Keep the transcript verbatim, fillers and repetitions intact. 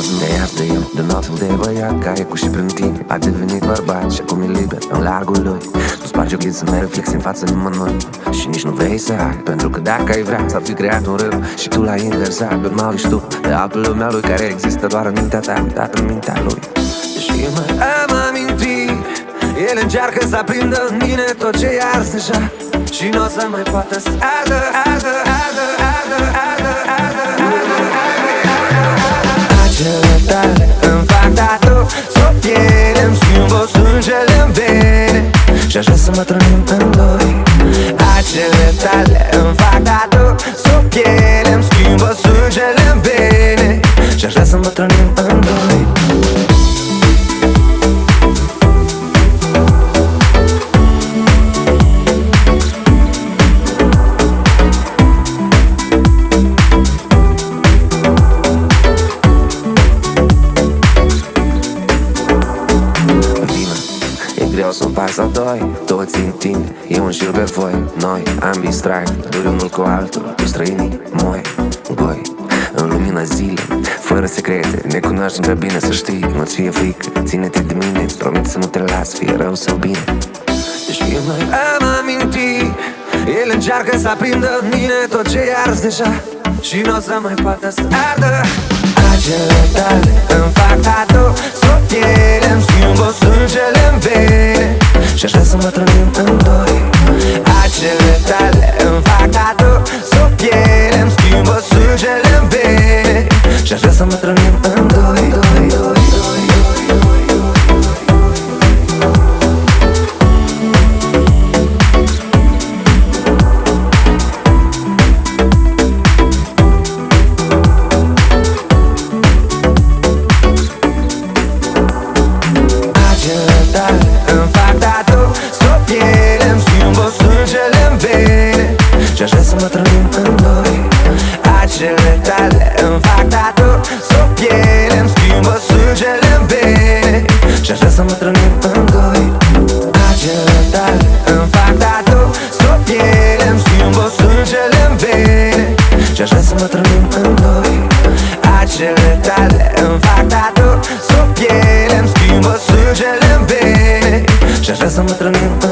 Azi te iartă eu de noapte de băiat care cu și prin tine a devenit bărbat și acum e liber în largul lui. Tu spargi ochii să-mi reflexi în fața nimănui și nici nu vrei să ai, pentru că dacă ai vrea s-ar fi creat un râu și tu l-ai inversat. Normal ești tu de altă lumea lui care există doar în mintea ta, uitat în mintea lui. Și mai am amintit, el încearcă să aprindă în mine tot ce e ars deja și n-o să mai poată să ardă, ardă, ardă, ardă, ardă, ardă, ardă. Acele tale îmi fac tatu, s-o piele, îmi schimbă sângele-n vene și-aș vrea să mă trănim în doi. Acele tale îmi fac tatu, s-o piele, îmi schimbă sângele-n vene și-aș vrea să mă trănim în doi. Să împarți la doi, toți în tine, eu înșir pe voi. Noi, ambii strani, doi unul cu altul, cu străinii, moi, goi. În lumina zilei, fără secrete, ne cunoaștem prea bine, să știi, nu-ți fie frică, ține-te de mine, promit să nu te las, fie rău sau bine. Și mai am amintit, el încearcă să aprindă în mine tot ce e ars deja și n-o să mai poată să ardă. Acele tale îmi fac tatu, s-o piele, îmi schimbă sângele-n vene și-aș vrea să mă trănim în doi. Acele tale îmi fac tatu, s-o piele, îmi schimbă sângele-n vene și-aș vrea să mă trănim în doi, doi, doi, doi. Și-aș vrea să mă trănim în doi. Acele tale îmi fac tatu, s-o piele, îmi schimbă sângele-n vene și-aș vrea să mă trănim în doi. Acele tale îmi fac tatu, s-o piele, îmi schimbă sângele-n vene și-aș vrea să mă trănim în doi. Acele tale îmi fac tatu, s-o piele, îmi schimbă sângele-n vene și-aș vrea să mă trănim în doi.